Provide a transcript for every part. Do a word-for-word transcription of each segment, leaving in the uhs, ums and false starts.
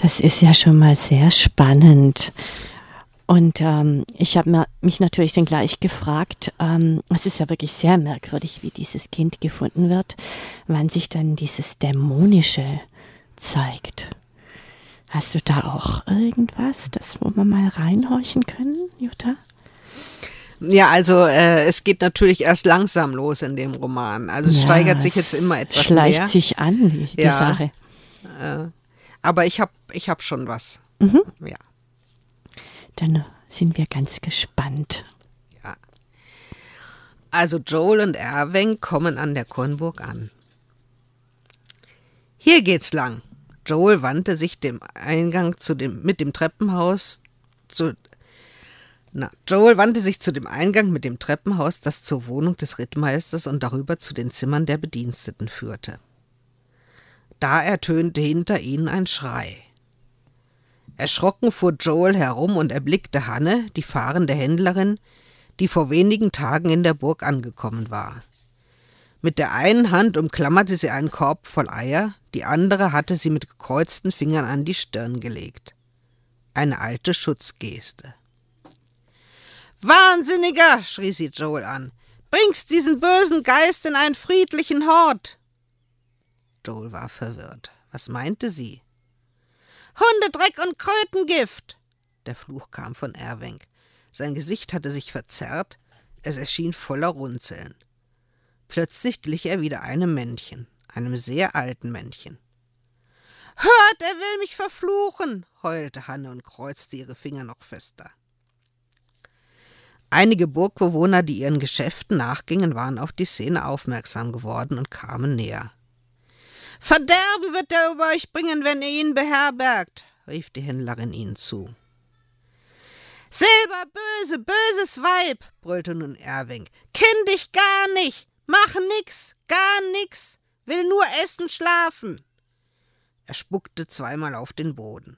Das ist ja schon mal sehr spannend. Und ähm, ich habe mich natürlich dann gleich gefragt, ähm, es ist ja wirklich sehr merkwürdig, wie dieses Kind gefunden wird, wann sich dann dieses Dämonische zeigt. Hast du da auch irgendwas, das wo wir mal reinhorchen können, Jutta? Ja, also äh, es geht natürlich erst langsam los in dem Roman. Also es Ja, steigert sich jetzt immer etwas schleicht mehr. sich an, die, die Ja. Sache. Äh, aber ich habe ich hab schon was. Mhm. Ja. Dann sind wir ganz gespannt. Ja. Also Joel und Erwin kommen an der Kornburg an. Hier geht's lang. Joel wandte sich dem Eingang zu dem, mit dem Treppenhaus zu, na, Joel wandte sich zu dem Eingang mit dem Treppenhaus, das zur Wohnung des Rittmeisters und darüber zu den Zimmern der Bediensteten führte. Da ertönte hinter ihnen ein Schrei. Erschrocken fuhr Joel herum und erblickte Hanne, die fahrende Händlerin, die vor wenigen Tagen in der Burg angekommen war. Mit der einen Hand umklammerte sie einen Korb voll Eier, die andere hatte sie mit gekreuzten Fingern an die Stirn gelegt. Eine alte Schutzgeste. »Wahnsinniger«, schrie sie Joel an, »bringst diesen bösen Geist in einen friedlichen Hort!« Joel war verwirrt. Was meinte sie? »Hundedreck und Krötengift!« Der Fluch kam von Erwin. Sein Gesicht hatte sich verzerrt, es erschien voller Runzeln. Plötzlich glich er wieder einem Männchen, einem sehr alten Männchen. »Hört, er will mich verfluchen«, heulte Hanne und kreuzte ihre Finger noch fester. Einige Burgbewohner, die ihren Geschäften nachgingen, waren auf die Szene aufmerksam geworden und kamen näher. »Verderben wird er über euch bringen, wenn ihr ihn beherbergt«, rief die Händlerin ihnen zu. »Silber, böse, böses Weib«, brüllte nun Erwin, »kenn dich gar nicht, mach nix, gar nix, will nur essen, schlafen.« Er spuckte zweimal auf den Boden.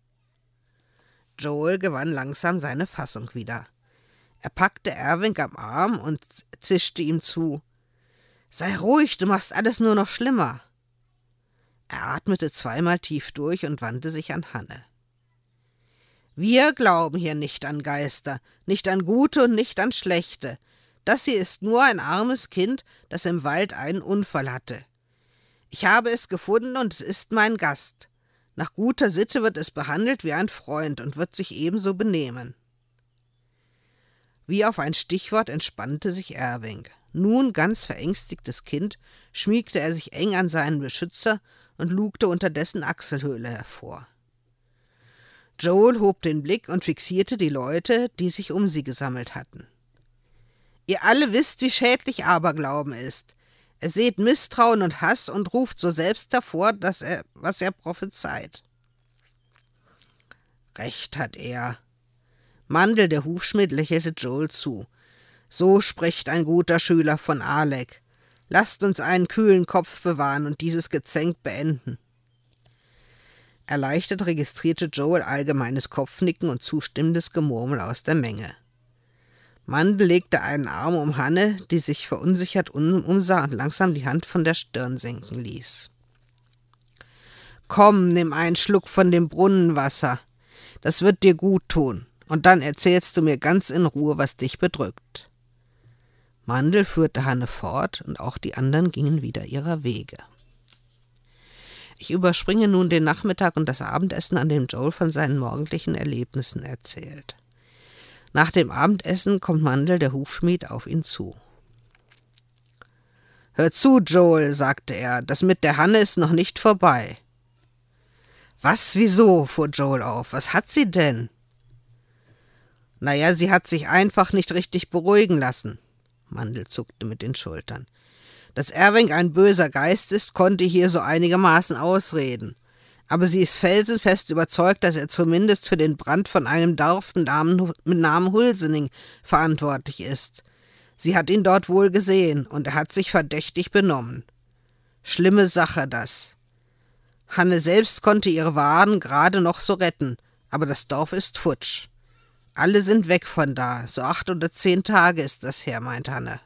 Joel gewann langsam seine Fassung wieder. Er packte Erwin am Arm und zischte ihm zu. »Sei ruhig, du machst alles nur noch schlimmer.« Er atmete zweimal tief durch und wandte sich an Hanne. »Wir glauben hier nicht an Geister, nicht an gute und nicht an schlechte. Das hier ist nur ein armes Kind, das im Wald einen Unfall hatte. Ich habe es gefunden und es ist mein Gast. Nach guter Sitte wird es behandelt wie ein Freund und wird sich ebenso benehmen.« Wie auf ein Stichwort entspannte sich Erwin. Nun, ganz verängstigtes Kind, schmiegte er sich eng an seinen Beschützer und lugte unter dessen Achselhöhle hervor. Joel hob den Blick und fixierte die Leute, die sich um sie gesammelt hatten. »Ihr alle wisst, wie schädlich Aberglauben ist. Er sät Misstrauen und Hass und ruft so selbst hervor, dass er, was er prophezeit.« »Recht hat er.« Mandel, der Hufschmied, lächelte Joel zu. »So spricht ein guter Schüler von Alec. Lasst uns einen kühlen Kopf bewahren und dieses Gezänk beenden.« Erleichtert registrierte Joel allgemeines Kopfnicken und zustimmendes Gemurmel aus der Menge. Mandel legte einen Arm um Hanne, die sich verunsichert umsah und langsam die Hand von der Stirn senken ließ. »Komm, nimm einen Schluck von dem Brunnenwasser. Das wird dir gut tun, und dann erzählst du mir ganz in Ruhe, was dich bedrückt.« Mandel führte Hanne fort, und auch die anderen gingen wieder ihrer Wege. Ich überspringe nun den Nachmittag und das Abendessen, an dem Joel von seinen morgendlichen Erlebnissen erzählt. Nach dem Abendessen kommt Mandel, der Hufschmied, auf ihn zu. »Hör zu, Joel«, sagte er, »das mit der Hanne ist noch nicht vorbei.« »Was, wieso?« fuhr Joel auf. »Was hat sie denn?« »Naja, sie hat sich einfach nicht richtig beruhigen lassen.« Mandel zuckte mit den Schultern. »Dass Erwin ein böser Geist ist, konnte hier so einigermaßen ausreden. Aber sie ist felsenfest überzeugt, dass er zumindest für den Brand von einem Dorf mit Namen, mit Namen Hulsening verantwortlich ist. Sie hat ihn dort wohl gesehen, und er hat sich verdächtig benommen. Schlimme Sache, das. Hanne selbst konnte ihre Waren gerade noch so retten, aber das Dorf ist futsch. Alle sind weg von da, so acht oder zehn Tage ist das her, meint Hanne.«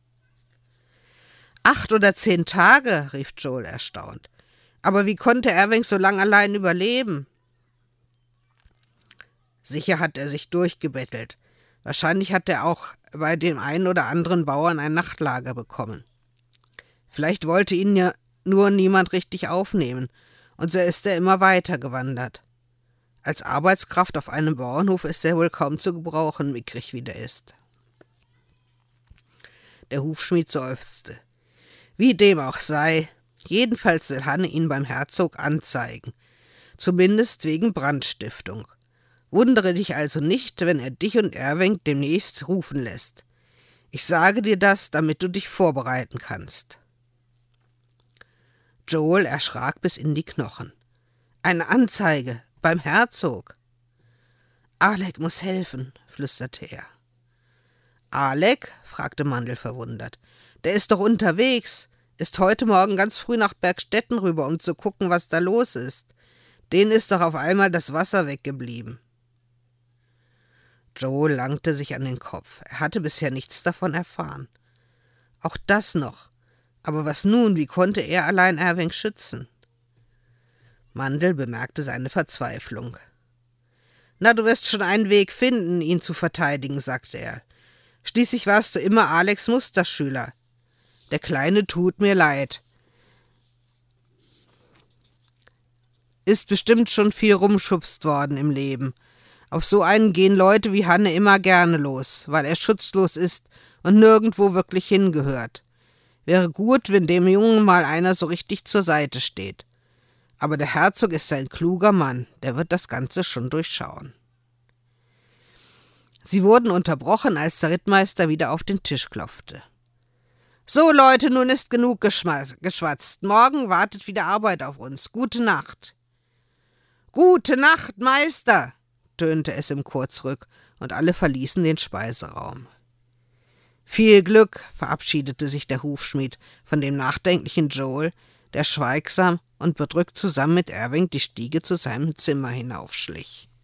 »Acht oder zehn Tage«, rief Joel erstaunt. »Aber wie konnte Erwin so lang allein überleben?« Sicher hat er sich durchgebettelt. Wahrscheinlich hat er auch bei dem einen oder anderen Bauern ein Nachtlager bekommen. Vielleicht wollte ihn ja nur niemand richtig aufnehmen, und so ist er immer weiter gewandert. Als Arbeitskraft auf einem Bauernhof ist er wohl kaum zu gebrauchen, mickrig wie der ist. Der Hufschmied seufzte. Wie dem auch sei, jedenfalls will Hanne ihn beim Herzog anzeigen, zumindest wegen Brandstiftung. Wundere dich also nicht, wenn er dich und Erwing demnächst rufen lässt. Ich sage dir das, damit du dich vorbereiten kannst. Joel erschrak bis in die Knochen. Eine Anzeige beim Herzog. Alec muss helfen, flüsterte er. Alec? Fragte Mandel verwundert. Der ist doch unterwegs, ist heute Morgen ganz früh nach Bergstetten rüber, um zu gucken, was da los ist. Denen ist doch auf einmal das Wasser weggeblieben. Joel langte sich an den Kopf. Er hatte bisher nichts davon erfahren. Auch das noch. Aber was nun? Wie konnte er allein Erwing schützen? Mandel bemerkte seine Verzweiflung. »Na, du wirst schon einen Weg finden, ihn zu verteidigen«, sagte er. »Schließlich warst du immer Alex' Musterschüler. Der Kleine tut mir leid. Ist bestimmt schon viel rumschubst worden im Leben. Auf so einen gehen Leute wie Hanne immer gerne los, weil er schutzlos ist und nirgendwo wirklich hingehört. Wäre gut, wenn dem Jungen mal einer so richtig zur Seite steht. Aber der Herzog ist ein kluger Mann, der wird das Ganze schon durchschauen.« Sie wurden unterbrochen, als der Rittmeister wieder auf den Tisch klopfte. »So, Leute, nun ist genug geschwatzt. Morgen wartet wieder Arbeit auf uns. Gute Nacht.« »Gute Nacht, Meister«, tönte es im Chor zurück, und alle verließen den Speiseraum. »Viel Glück«, verabschiedete sich der Hufschmied von dem nachdenklichen Joel, der schweigsam und bedrückt zusammen mit Erwing die Stiege zu seinem Zimmer hinaufschlich.